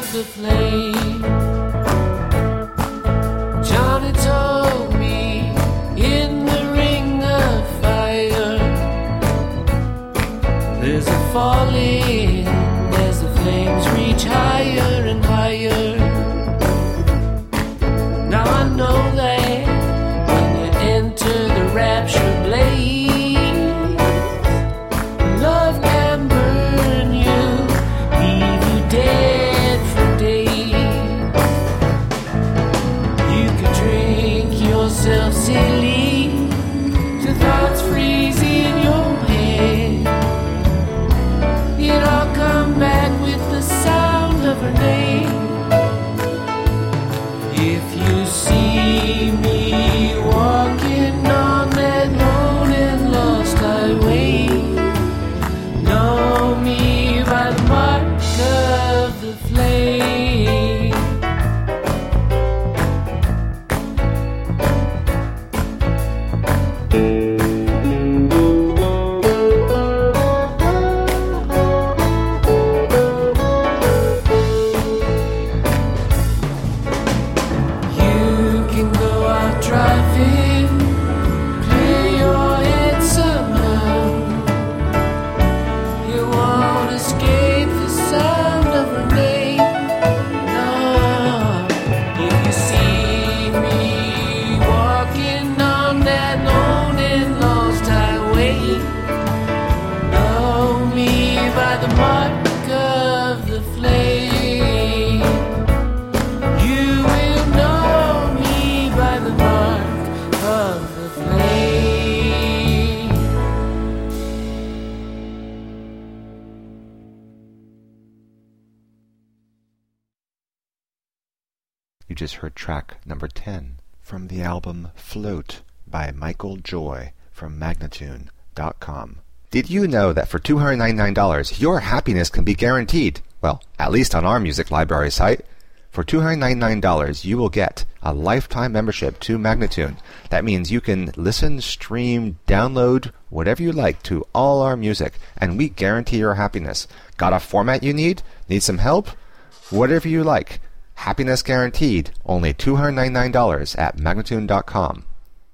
the flame. Johnny told me in the ring of fire there's a falling as the flames reach higher and higher. Now I know that when you enter the rapture blaze, love can burn you, leave you dead for days. You can drink yourself silly to thoughts freeze in your head. It all come back with the sound of her name. If you see me walking on that lone and lost highway, know me by the mark of the flame. Driving, clear your head somehow. You won't escape the sound of her name. No, if you see me walking on that lone and lost highway, know me by the mark of the flame. You will know me by the mark of the flame. You just heard track number 10 from the album Float by Michael Joy from Magnatune.com. Did you know that for $299 your happiness can be guaranteed? Well, at least on our music library site. For $299 you will get a lifetime membership to Magnatune. That means you can listen, stream, download, whatever you like to all our music, and we guarantee your happiness. Got a format you need? Need some help? Whatever you like. Happiness guaranteed. Only $299 at Magnatune.com.